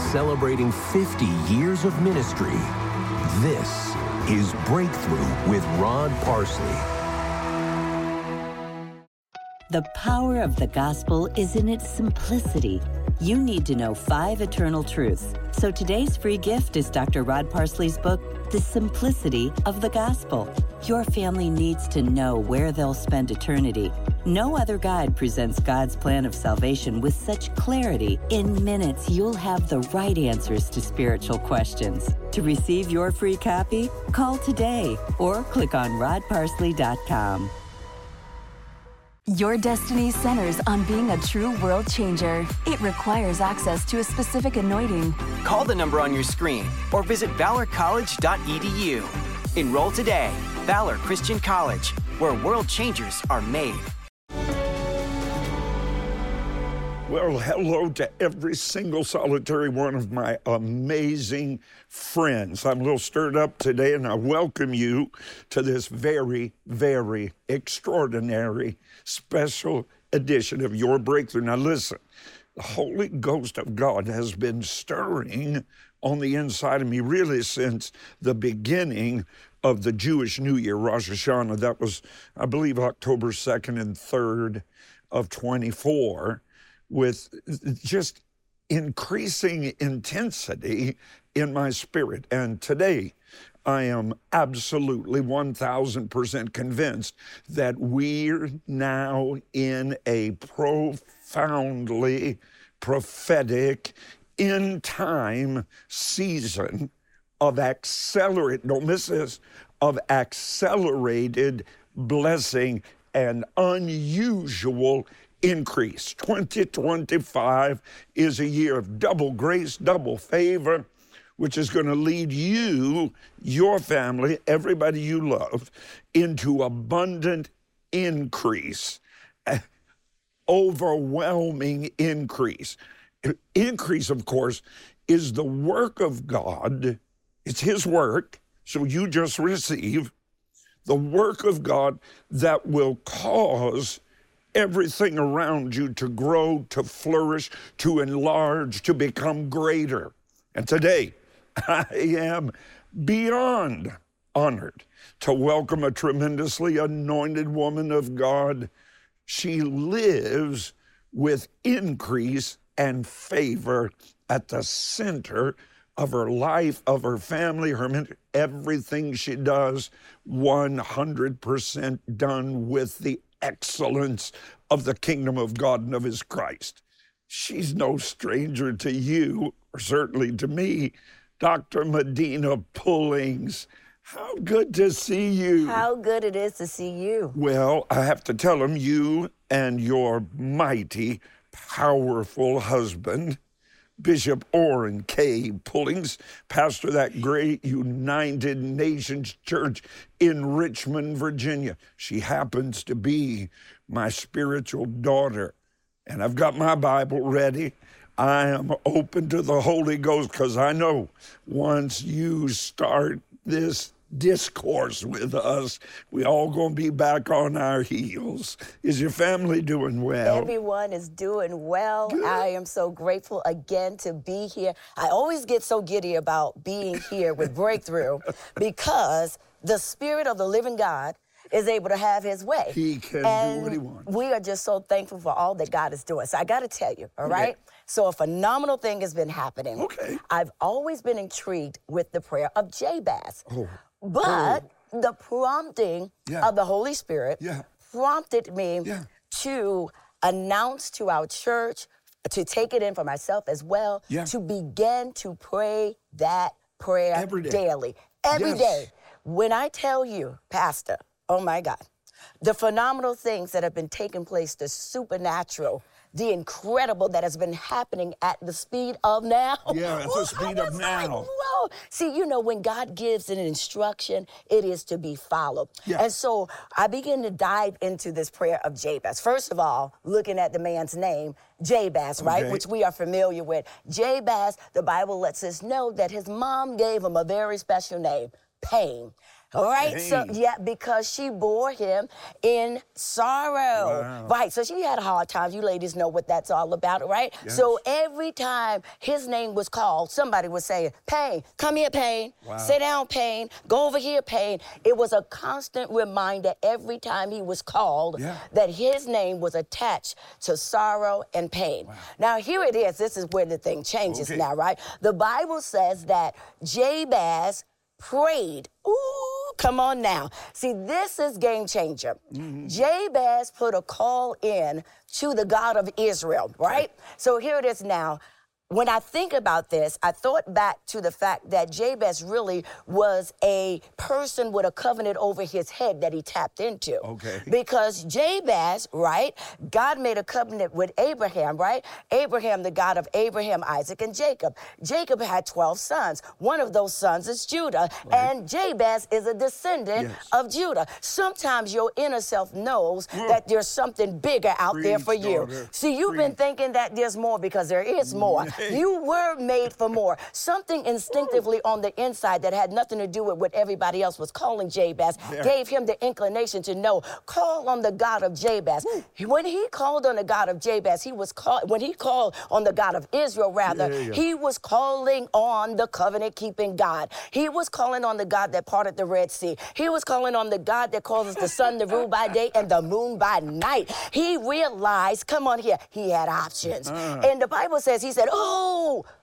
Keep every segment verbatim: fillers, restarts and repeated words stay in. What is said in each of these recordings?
celebrating fifty years of ministry. This is Breakthrough with Rod Parsley. The power of the gospel is in its simplicity. You need to know five eternal truths. So today's free gift is Doctor Rod Parsley's book, The Simplicity of the Gospel. Your family needs to know where they'll spend eternity. No other guide presents God's plan of salvation with such clarity. In minutes, you'll have the right answers to spiritual questions. To receive your free copy, call today or click on rod parsley dot com. Your destiny centers on being a true world changer. It requires access to a specific anointing. Call the number on your screen or visit valor college dot e d u. Enroll today. Valor Christian College, where world changers are made. Well, hello to every single solitary one of my amazing friends. I'm a little stirred up today, and I welcome you to this very, very extraordinary, special edition of Your Breakthrough. Now listen, the Holy Ghost of God has been stirring on the inside of me really since the beginning of the Jewish New Year, Rosh Hashanah. That was, I believe, October second and third of twenty-four. With just increasing intensity in my spirit. And today, I am absolutely one thousand percent convinced that we're now in a profoundly prophetic end-time season of accelerate, don't miss this, of accelerated blessing and unusual increase. twenty twenty-five is a year of double grace, double favor, which is going to lead you, your family, everybody you love, into abundant increase, overwhelming increase. Increase, of course, is the work of God. It's His work, so you just receive the work of God that will cause everything around you to grow, to flourish, to enlarge, to become greater. And today, I am beyond honored to welcome a tremendously anointed woman of God. She lives with increase and favor at the center of her life, of her family, her ministry. Everything she does, one hundred percent done with the excellence of the kingdom of God and of His Christ. She's no stranger to you, or certainly to me, Doctor Medina Pullings. How good to see you. How good it is to see you. Well, I have to tell him, you and your mighty, powerful husband, Bishop Orrin K. Pullings, pastor of that great United Nations Church in Richmond, Virginia. She happens to be my spiritual daughter. And I've got my Bible ready. I am open to the Holy Ghost because I know once you start this discourse with us, we all gonna be back on our heels. Is your family doing well? Everyone is doing well. Good. I am so grateful again to be here. I always get so giddy about being here with Breakthrough because the Spirit of the living God is able to have His way. He can and do what He wants. We are just so thankful for all that God is doing. So I got to tell you, all right? Okay. So a phenomenal thing has been happening. Okay. I've always been intrigued with the prayer of Jabez. Oh. But oh. the prompting yeah. of the Holy Spirit yeah. prompted me yeah. to announce to our church, to take it in for myself as well, yeah. to begin to pray that prayer every day. daily. Every yes. day. When I tell you, Pastor, oh my God, the phenomenal things that have been taking place, the supernatural, the incredible that has been happening at the speed of now. Yeah, at the speed of now. Like, whoa. See, you know, when God gives an instruction, it is to be followed. Yeah. And so I begin to dive into this prayer of Jabez. First of all, looking at the man's name, Jabez, right, okay. which we are familiar with. Jabez, the Bible lets us know that his mom gave him a very special name, Pain. All right, Dang. so yeah, because she bore him in sorrow. Wow. Right, so she had hard times. You ladies know what that's all about, right? Yes. So every time his name was called, somebody would say, Pain, come here, Pain. Wow. Sit down, Pain. Go over here, Pain. It was a constant reminder every time he was called Yeah. that his name was attached to sorrow and pain. Wow. Now, here it is. This is where the thing changes Okay. now, right? The Bible says that Jabez prayed. Ooh, come on now. See, this is game changer. Mm-hmm. Jabez put a call in to the God of Israel, right? So here it is now. When I think about this, I thought back to the fact that Jabez really was a person with a covenant over his head that he tapped into. Okay. Because Jabez, right, God made a covenant with Abraham, right? Abraham, the God of Abraham, Isaac, and Jacob. Jacob had twelve sons. One of those sons is Judah, Right. and Jabez is a descendant Yes. of Judah. Sometimes your inner self knows that there's something bigger out there Preach, for you. daughter. See, you've been Preach. thinking that there's more because there is more. You were made for more. Something instinctively on the inside that had nothing to do with what everybody else was calling Jabez There. gave him the inclination to know, call on the God of Jabez. When he called on the God of Jabez, he was called, when he called on the God of Israel, rather, Yeah, yeah. he was calling on the covenant-keeping God. He was calling on the God that parted the Red Sea. He was calling on the God that causes the sun to rule by day and the moon by night. He realized, come on here, he had options. Uh. And the Bible says, he said, oh,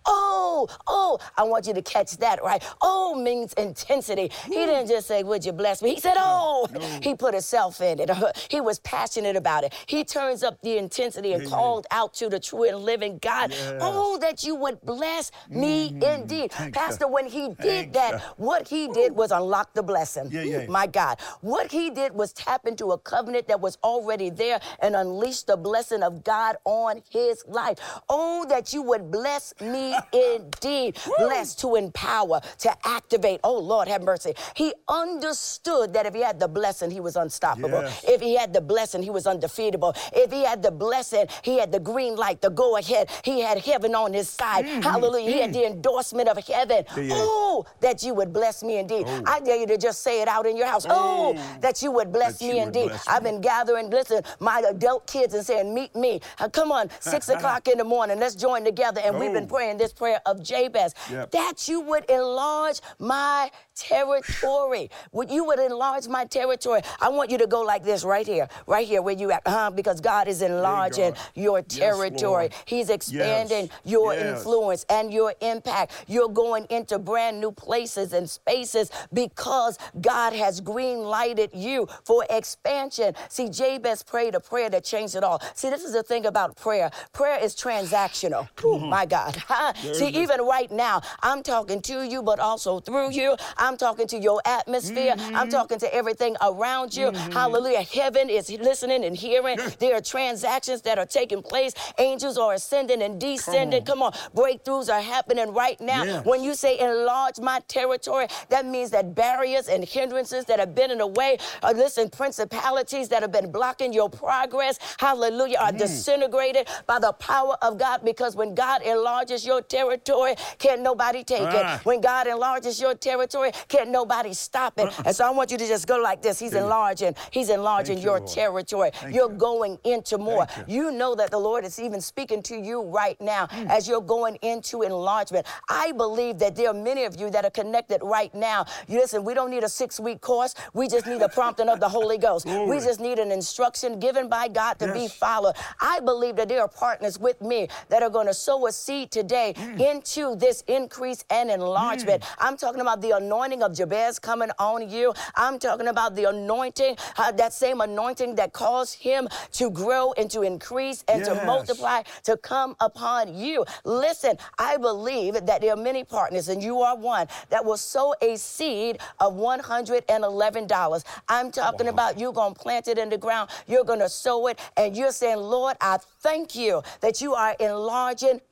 oh, oh, I want you to catch that, right? Oh means intensity. He didn't just say, would you bless me? He said, oh, No. he put himself in it. He was passionate about it. He turns up the intensity and Yeah, called out to the true and living God. Yes. Oh, that you would bless me indeed. Thank Pastor, you. when he did Thank that, you. what he did was unlock the blessing. Yeah, yeah. My God. What he did was tap into a covenant that was already there and unleash the blessing of God on his life. Oh, that you would bless me indeed. Blessed to empower, to activate. Oh, Lord, have mercy. He understood that if he had the blessing, he was unstoppable. Yes. If he had the blessing, he was undefeatable. If he had the blessing, he had the green light, the go ahead. He had heaven on his side. Hallelujah. He had the endorsement of heaven. Yeah, yeah. Oh, that you would bless me indeed. Oh. I dare you to just say it out in your house. Oh, Oh, that you would bless that me you would indeed. bless I've me. been gathering, listen, my adult kids and saying, meet me. Uh, come on, six o'clock in the morning. Let's join together. And we've been Oh. praying this prayer of Jabez. Yep. That you would enlarge my territory. Would you would enlarge my territory. I want you to go like this right here, right here where you at, uh, because God is enlarging God. your Yes, territory. Lord. He's expanding Yes. your Yes. influence and your impact. You're going into brand new places and spaces because God has green lighted you for expansion. See, Jabez prayed a prayer that changed it all. See, this is the thing about prayer. Prayer is transactional. Oh, my God. See, even right now, I'm talking to you, but also through you. I'm talking to your atmosphere. Mm-hmm. I'm talking to everything around you. Hallelujah. Heaven is listening and hearing. There are transactions that are taking place. Angels are ascending and descending. Come on. Breakthroughs are happening right now. Yes. When you say enlarge my territory, that means that barriers and hindrances that have been in the way, uh, listen, principalities that have been blocking your progress, hallelujah, are disintegrated by the power of God, because when God enlarges your territory, can't nobody take Ah. it. When God enlarges your territory, can't nobody stop it. And so I want you to just go like this. He's enlarging. He's enlarging Thank you, your Lord. territory. Thank You're you. going into more. Thank You know that the Lord is even speaking to you right now as you're going into enlargement. I believe that there are many of you that are connected right now. You listen, we don't need a six-week course. We just need a prompting of the Holy Ghost. We Glory. just need an instruction given by God to be Yes. followed. I believe that there are partners with me that are going to sow a seed today into this increase and enlargement. I'm talking about the anointing of Jabez coming on you. I'm talking about the anointing, uh, that same anointing that caused him to grow and to increase and to Yes. multiply, to come upon you. Listen, I believe that there are many partners, and you are one, that will sow a seed of one hundred eleven dollars. I'm talking about you're going to plant it in the ground, you're going to sow it, and you're saying, Lord, I thank you that you are enlarging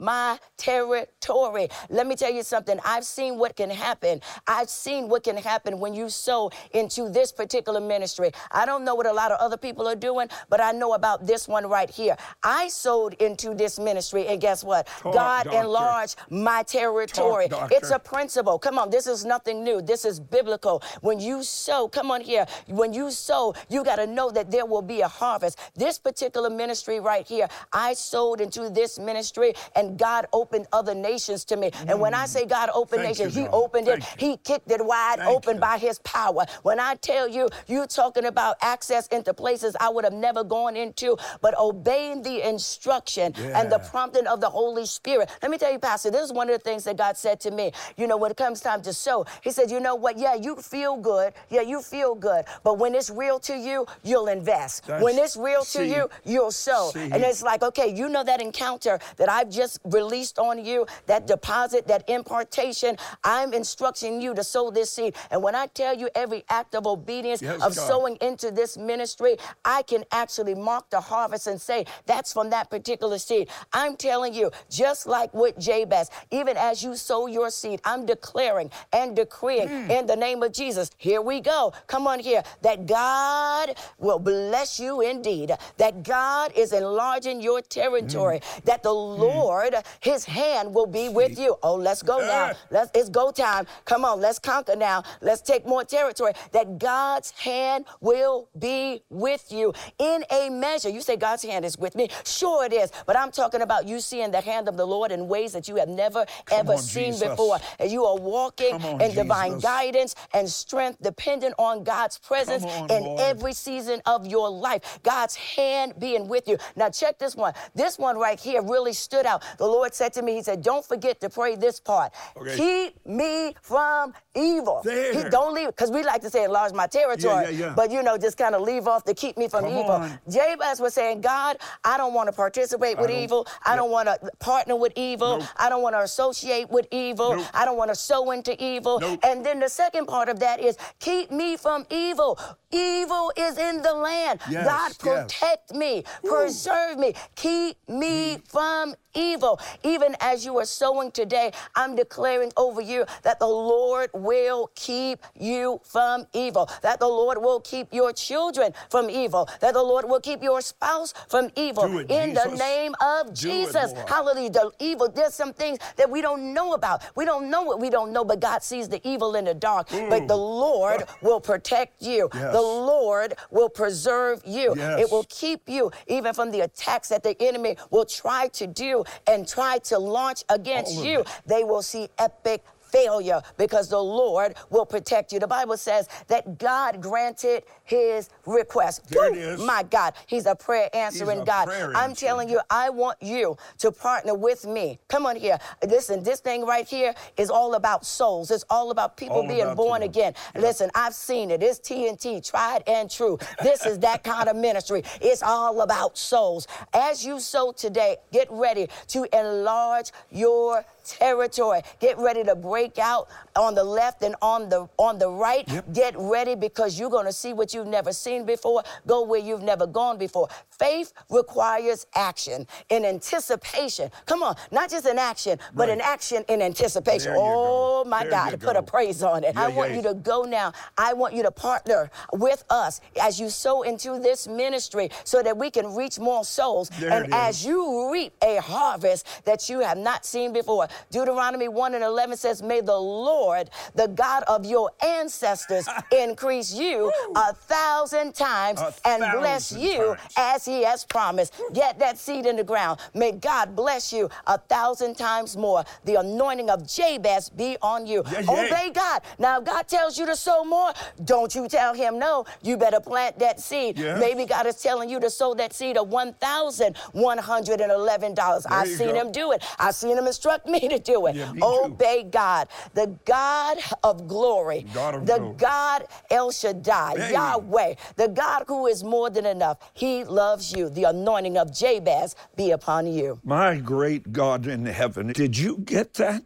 my territory. Let me tell you something. I've seen what can happen. I've seen what can happen when you sow into this particular ministry. I don't know what a lot of other people are doing, but I know about this one right here. I sowed into this ministry, and guess what? Talk, God doctor. enlarged my territory. Talk, it's a doctor. principle. Come on, this is nothing new. This is biblical. When you sow, come on here, when you sow, you got to know that there will be a harvest. This particular ministry right here, I sowed into this ministry, and God opened other nations to me. Mm. And when I say God opened Thank nations, you, He God. opened Thank it. you. He kicked it wide Thank open you. by His power. When I tell you, you talking about access into places I would have never gone into, but obeying the instruction Yeah. and the prompting of the Holy Spirit. Let me tell you, Pastor, this is one of the things that God said to me. You know, when it comes time to sow, He said, you know what? Yeah, you feel good. Yeah, you feel good. But when it's real to you, you'll invest. That's- when it's real to see, you, you'll sow. see. And it's like, okay, you know that encounter that I've just released on you, that deposit, that impartation, I'm instructing you to sow this seed. And when I tell you every act of obedience Yes, of God. sowing into this ministry, I can actually mark the harvest and say, that's from that particular seed. I'm telling you, just like with Jabez, even as you sow your seed, I'm declaring and decreeing Mm. in the name of Jesus, here we go, come on here, that God will bless you indeed, that God is enlarging your territory, Mm. that the Lord, His hand will be with you. Oh, let's go now. Ah. Let's, it's go time. Come on, let's conquer now. Let's take more territory. That God's hand will be with you in a measure. You say God's hand is with me. Sure it is. But I'm talking about you seeing the hand of the Lord in ways that you have never, Come ever on, seen Jesus. before. And you are walking Come on, in divine Jesus. guidance and strength, dependent on God's presence Come on, in Lord. every season of your life. God's hand being with you. Now check this one. This one right here really stood out. The Lord said to me, He said, don't forget to pray this part. Okay. Keep me from evil. There. He, don't leave, because we like to say enlarge my territory. Yeah, yeah, yeah. But, you know, just kind of leave off the keep me from Come evil. on. Jabez was saying, God, I don't want to participate with don't- evil. I yeah. don't want to partner with evil. Nope. I don't want to associate with evil. Nope. I don't want to sow into evil. Nope. And then the second part of that is keep me from evil. Evil is in the land. Yes, God, yes. protect me, preserve me, keep me from evil. Even as you are sowing today, I'm declaring over you that the Lord will keep you from evil, that the Lord will keep your children from evil, that the Lord will keep your spouse from evil. Do it, in the Jesus. name of Do it, Jesus. Lord. Hallelujah. The evil, there's some things that we don't know about. We don't know what we don't know, but God sees the evil in the dark. But the Lord will protect you. Yes. The Lord will preserve you. Yes. It will keep you even from the attacks that the enemy will try to do and try to launch against All of you. it. They will see epic failure because the Lord will protect you. The Bible says that God granted His request. There it Woo! is. My God, He's a prayer answering a God. prayer I'm answering telling you, I want you to partner with me. Come on here. Listen, this thing right here is all about souls. It's all about people All being about born them. again. Listen, I've seen it. It's T N T, tried and true. This is that kind of ministry. It's all about souls. As you sow today, get ready to enlarge your territory. Get ready to break out on the left and on the on the right. Yep. Get ready because you're going to see what you've never seen before. Go where you've never gone before. Faith requires action in anticipation. Come on, not just an action, but Right. an action in anticipation. There you Oh go. my There God, you to put a go. praise on it. Yeah, I want yeah. you to go now. I want you to partner with us as you sow into this ministry so that we can reach more souls. There and it as is. you reap a harvest that you have not seen before. Deuteronomy one and eleven says, may the Lord, the God of your ancestors, increase you a thousand times A and bless thousand you times. as He has promised. Get that seed in the ground. May God bless you a thousand times more. The anointing of Jabez be on you. Yeah, yeah. Obey God. Now, if God tells you to sow more, don't you tell Him no. You better plant that seed. Yes. Maybe God is telling you to sow that seed of one thousand one hundred eleven dollars. I've you seen go. Him do it. I've seen Him instruct me to do it. Yeah, me too. Obey God, the God of glory, God of the glory. God El Shaddai, Hey. Yahweh, the God who is more than enough. He loves you. The anointing of Jabez be upon you. My great God in heaven, did you get that?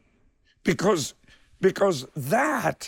Because, because that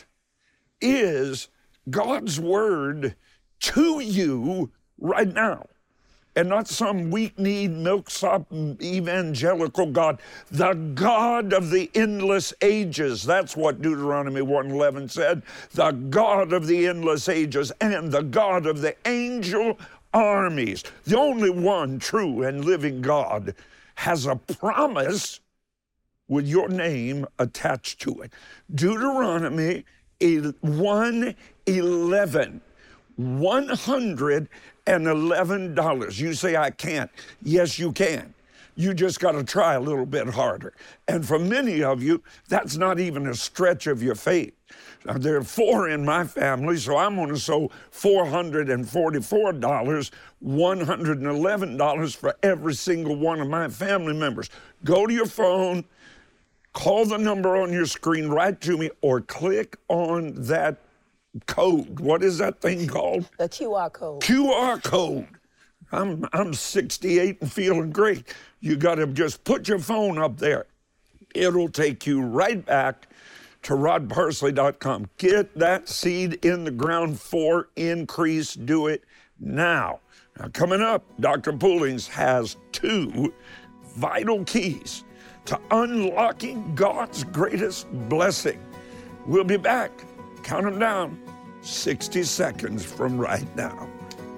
is God's word to you right now. and not some weak-kneed, milksop evangelical God. The God of the endless ages. That's what Deuteronomy one eleven said. The God of the endless ages and the God of the angel armies. The only one true and living God has a promise with your name attached to it. Deuteronomy one eleven. one hundred eleven dollars. You say, I can't. Yes, you can. You just got to try a little bit harder. And for many of you, that's not even a stretch of your faith. Now, there are four in my family, so I'm going to sow four hundred forty-four dollars, one hundred eleven dollars for every single one of my family members. Go to your phone, call the number on your screen, write to me, or click on that code. What is that thing called? The Q R code. Q R code. I'm I'm sixty-eight and feeling great. You got to just put your phone up there. It'll take you right back to rod parsley dot com. Get that seed in the ground for increase. Do it now. Now, coming up, Doctor Pullings has two vital keys to unlocking God's greatest blessing. We'll be back. Count them down. sixty seconds from right now.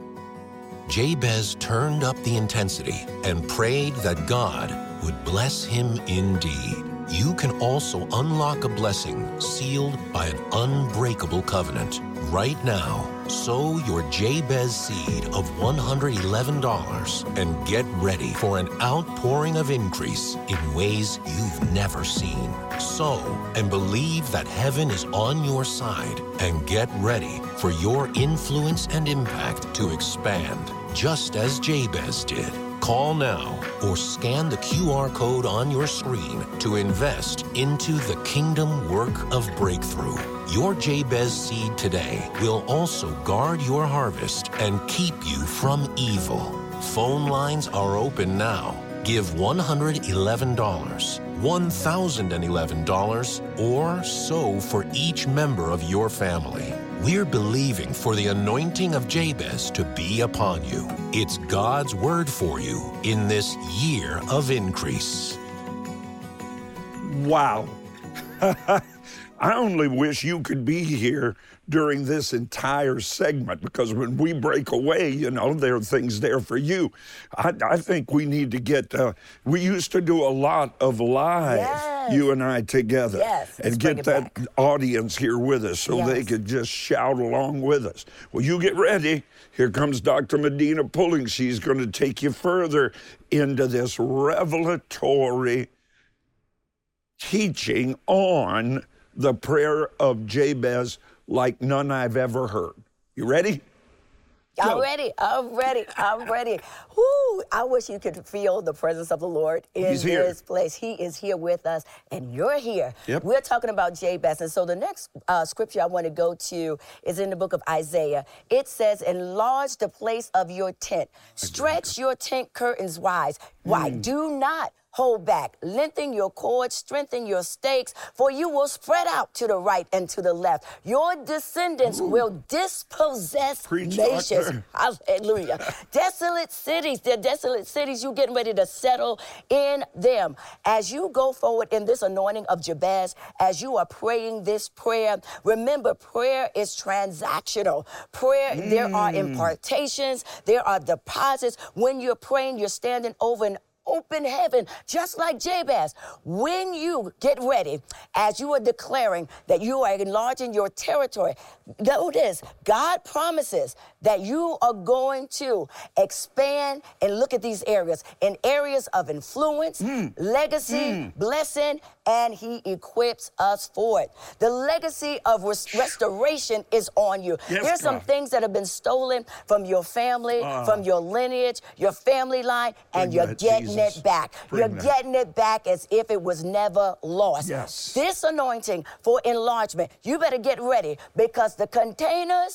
Jabez turned up the intensity and prayed that God would bless him indeed. You can also unlock a blessing sealed by an unbreakable covenant. Right now, sow your Jabez seed of one hundred eleven dollars and get ready for an outpouring of increase in ways you've never seen. Sow and believe that heaven is on your side, and get ready for your influence and impact to expand, just as Jabez did. Call now or scan the Q R code on your screen to invest into the kingdom work of breakthrough. Your Jabez seed today will also guard your harvest and keep you from evil. Phone lines are open now. Give one hundred eleven dollars, one thousand eleven dollars, or sow for each member of your family. We're believing for the anointing of Jabez to be upon you. It's God's word for you in this year of increase. Wow. I only wish you could be here during this entire segment, because when we break away, you know, there are things there for you. I, I think we need to get, uh, we used to do a lot of live, yes. you and I together, yes, and get that back. Audience here with us so yes. they could just shout along with us. Well, you get ready. Here comes Doctor Medina Pullings. She's going to take you further into this revelatory teaching on the prayer of Jabez like none I've ever heard. You ready? I'm Go. ready. I'm ready. I'm ready. Woo! I wish you could feel the presence of the Lord in He's here. this place. He is here with us, and you're here. Yep. We're talking about Jabez. And so the next uh, scripture I want to go to is in the book of Isaiah. It says, enlarge the place of your tent. Stretch your tent curtains wide. Why? Mm. Do not hold back. Lengthen your cords, strengthen your stakes, for you will spread out to the right and to the left. Your descendants Ooh. will dispossess Preach, nations. Doctor. Hallelujah. Desolate cities, they're desolate cities. You're getting ready to settle in them. As you go forward in this anointing of Jabez, as you are praying this prayer, remember, prayer is transactional. Prayer, mm. there are impartations, there are deposits. When you're praying, you're standing over an open heaven, just like Jabez. When you get ready, as you are declaring that you are enlarging your territory, notice God promises that you are going to expand and look at these areas in areas of influence, mm. legacy, mm. blessing, and he equips us for it. The legacy of res- restoration is on you. Yes, There's some God. things that have been stolen from your family, uh, from your lineage, your family line, and you're getting Jesus. it back. Bring you're that. getting it back as if it was never lost. Yes. This anointing for enlargement, you better get ready, because the containers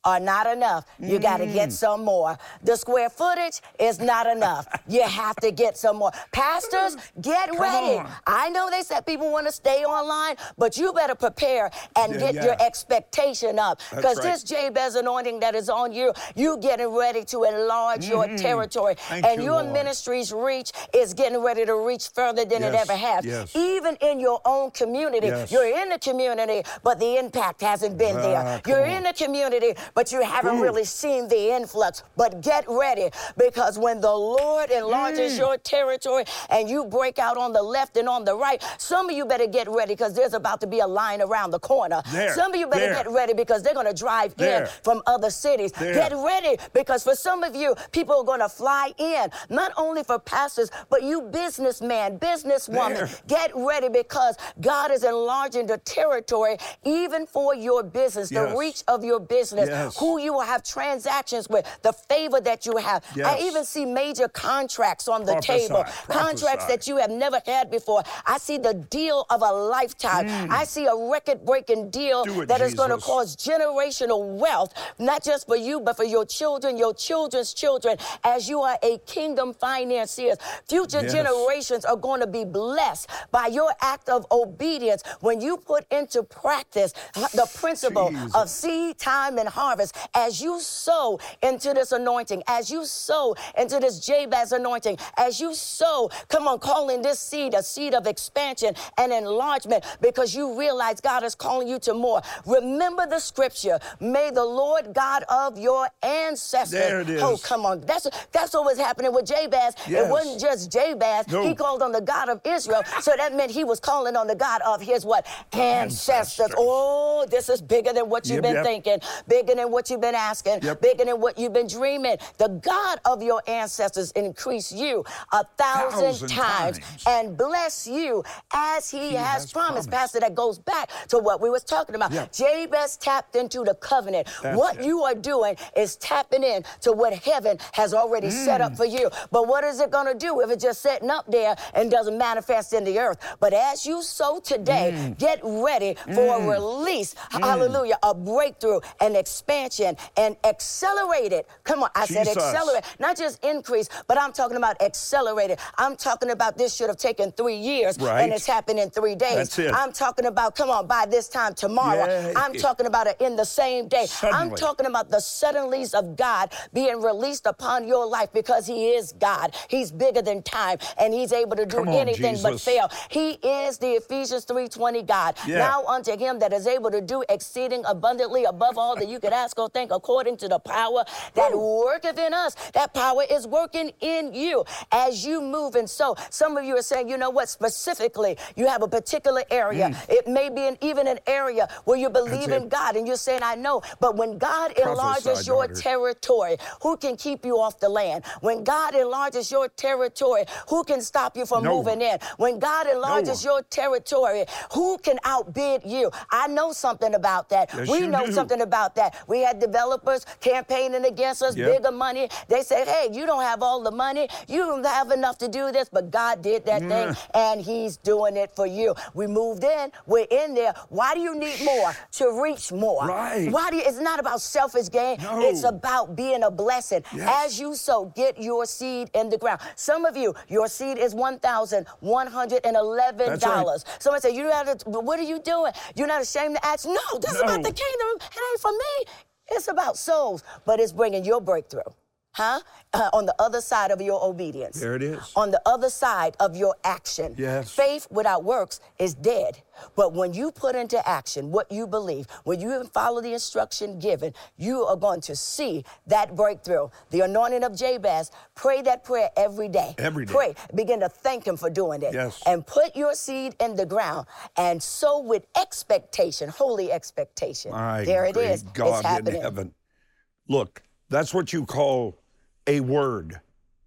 are not enough. You got to get some more. The square footage is not enough. You have to get some more. Pastors, get Come ready. on. I know they said people want to stay online, but you better prepare and Yeah, get yeah. your expectation up. That's Because right. this Jabez anointing that is on you, you getting ready to enlarge your territory. Thank and you, your Lord. ministry's reach is getting ready to reach further than it Yes, ever has. yes. Even in your own community. Yes. You're in the community, but the impact hasn't been Ah, there. come You're on. in the community, but you haven't Ooh. really seen the influx. But get ready, because when the Lord enlarges Mm. your territory and you break out on the left and on the right, some of you better get ready, because there's about to be a line around the corner. There, Some of you better there. get ready, because they're going to drive There. in from other cities. There. Get ready, because for some of you, people are going to fly in, not only for pastors, but you businessman, businesswoman. There. Get ready, because God is enlarging the territory even for your business, the Yes. reach of your business, Yes. who you will have transactions with, the favor that you have. I Yes. even see major contracts on the Prophesy, table, prophesy. contracts that you have never had before. I see the deal of a lifetime. I see a record-breaking deal Do it, that is going to Jesus. cause generational wealth, not just for you, but for your children, your children's children, as you are a kingdom financier. Future Yes. generations are going to be blessed by your act of obedience when you put into practice the principle Jesus. of seed, time, and harvest. As you sow into this anointing, as you sow into this Jabez anointing, as you sow, come on, calling this seed a seed of expansion and enlargement, because you realize God is calling you to more. Remember the scripture, may the Lord God of your ancestors. There it is. Oh, come on. That's, that's what was happening with Jabez. Yes. It wasn't just Jabez. No. He called on the God of Israel. So that meant he was calling on the God of his what? Ancestors. Ancestors. Oh, this is bigger than what you've Yep, been yep. thinking, bigger than what you've been asking, Yep. bigger than what you've been dreaming. The God of your ancestors increase you a thousand, Thousand times, times. and bless you as he, He has, has promised. promised. Pastor, that goes back to what we was talking about. Yeah. Jabez tapped into the covenant. That's what it. you are doing is tapping in to what heaven has already set Mm. up for you. But what is it going to do if it's just sitting up there and doesn't manifest in the earth? But as you sow today, Mm. get ready for a release, hallelujah, a breakthrough, an expansion, and accelerate it. Come on, I said Jesus. accelerate, not just increase, but I'm talking about accelerated. I'm talking about this should have taken three years, Right. and it's happened in three days. That's it. I'm talking about, come on, by this time tomorrow. Yay. I'm talking about it in the same day. I'm Suddenly. talking about the suddenlies of God being released upon your life, because he is God. He's bigger than time, and he's able to do Come on, anything but Jesus. fail. He is the Ephesians three twenty God. Yeah. Now unto him that is able to do exceeding abundantly above all that you could ask or think, according to the power that worketh in us. That power is working in you as you move. And so some of you are saying, you know what, specifically, you have a particular area. It may be an, even an area where you believe That's in it. God, and you're saying, I know. But when God enlarges Prophesy, your daughter. territory, who can keep you off the land? When God enlarges your territory, who can stop you from No moving one. in? When God enlarges one. your territory, who can outbid you? I know something about that. Yes, we you know do. something about that. We had developers campaigning against us, Yep. bigger money. They said, hey, you don't have all the money. You don't have enough to do this, but God did that thing, and he's doing it for you. We moved in. We're in there. Why do you need more? To reach more. Right. Why do you, it's not about selfish gain. No. It's about being a blessing. Yes. As you sow, get your seed in the ground. Some of you, your seed is one thousand one hundred eleven dollars. That's right. Someone said, you have to, what are you doing? You're not ashamed to ask? No, this is about No. the kingdom. It ain't for me. It's about souls, but it's bringing your breakthrough. Huh? Uh, on the other side of your obedience. There it is. On the other side of your action. Yes. Faith without works is dead. But when you put into action what you believe, when you follow the instruction given, you are going to see that breakthrough. The anointing of Jabez, pray that prayer every day. Every day. Pray. Begin to thank him for doing it. Yes. And put your seed in the ground and sow with expectation, holy expectation. My there it great is. God it's happening. in heaven. Look, that's what you call a word,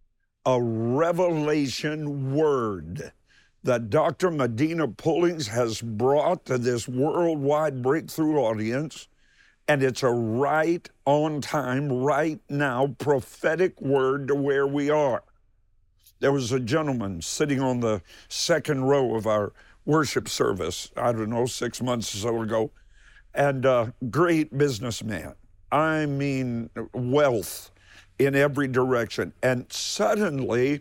a revelation word that Doctor Medina Pullings has brought to this worldwide breakthrough audience. And it's a right on time, right now, prophetic word to where we are. There was a gentleman sitting on the second row of our worship service, I don't know, six months or so ago, and a great businessman. I mean, wealth in every direction. And suddenly,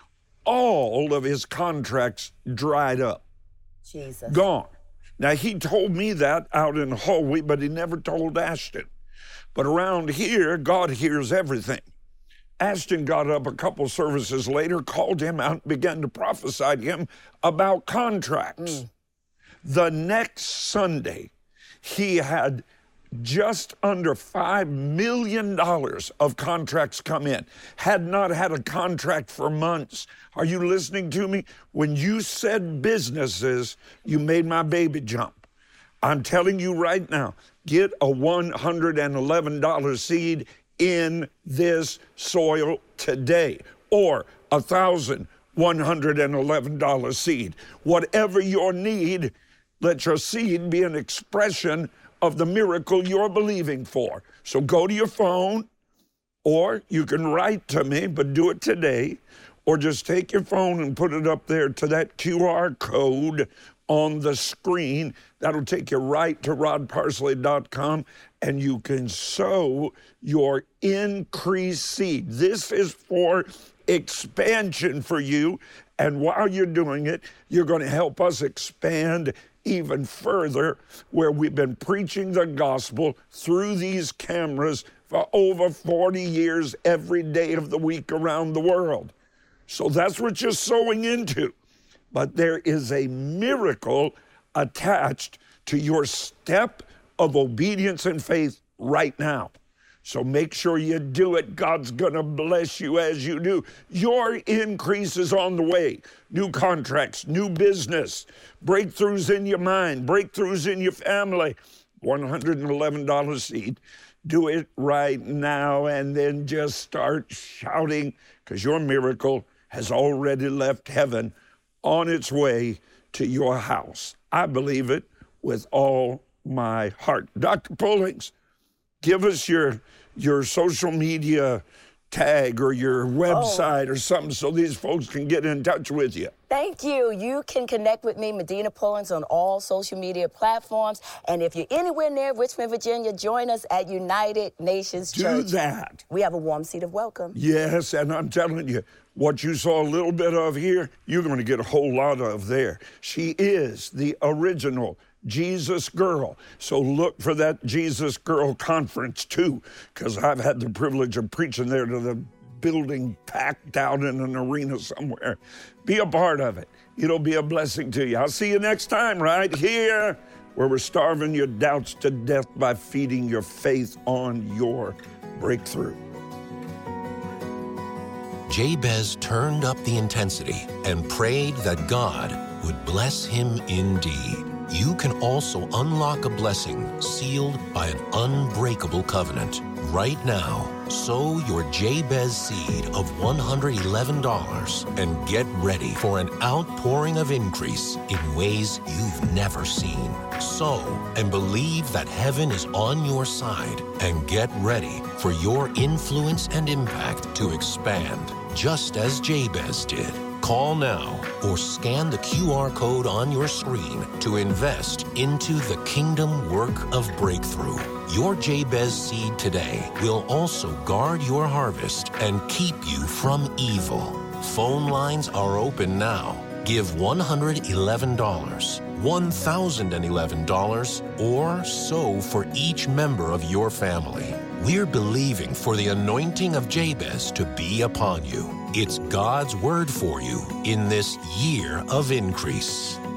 all of his contracts dried up. Jesus. Gone. Now, he told me that out in the hallway, but he never told Ashton. But around here, God hears everything. Ashton got up a couple services later, called him out, and began to prophesy to him about contracts. Mm. The next Sunday, he had just under five million dollars of contracts come in. Had not had a contract for months. Are you listening to me? When you said businesses, you made my baby jump. I'm telling you right now, get a one hundred eleven dollars seed in this soil today, or a one thousand one hundred eleven dollars seed. Whatever your need, let your seed be an expression of the miracle you're believing for. So go to your phone, or you can write to me, but do it today, or just take your phone and put it up there to that Q R code on the screen. That'll take you right to rod parsley dot com, and you can sow your increased seed. This is for expansion for you, and while you're doing it, you're going to help us expand even further, where we've been preaching the gospel through these cameras for over forty years, every day of the week around the world. So that's what you're sowing into. But there is a miracle attached to your step of obedience and faith right now. So make sure you do it. God's going to bless you as you do. Your increase is on the way. New contracts, new business, breakthroughs in your mind, breakthroughs in your family. one hundred eleven dollars seed. Do it right now, and then just start shouting, because your miracle has already left heaven on its way to your house. I believe it with all my heart. Doctor Pullings, give us your your social media tag or your website oh. or something so these folks can get in touch with you. Thank you. You can connect with me, Medina Pullings, on all social media platforms. And if you're anywhere near Richmond, Virginia, join us at United Nations Do Church. Do that. We have a warm seat of welcome. Yes, and I'm telling you, what you saw a little bit of here, you're going to get a whole lot of there. She is the original Jesus Girl. So look for that Jesus Girl conference too, because I've had the privilege of preaching there to the building packed out in an arena somewhere. Be a part of it. It'll be a blessing to you. I'll see you next time right here, where we're starving your doubts to death by feeding your faith on your breakthrough. Jabez turned up the intensity and prayed that God would bless him indeed. You can also unlock a blessing sealed by an unbreakable covenant. Right now, sow your Jabez seed of one hundred eleven dollars and get ready for an outpouring of increase in ways you've never seen. Sow and believe that heaven is on your side, and get ready for your influence and impact to expand, just as Jabez did. Call now or scan the Q R code on your screen to invest into the kingdom work of breakthrough. Your Jabez seed today will also guard your harvest and keep you from evil. Phone lines are open now. Give one hundred eleven dollars, one thousand eleven dollars, or sow for each member of your family. We're believing for the anointing of Jabez to be upon you. It's God's word for you in this year of increase.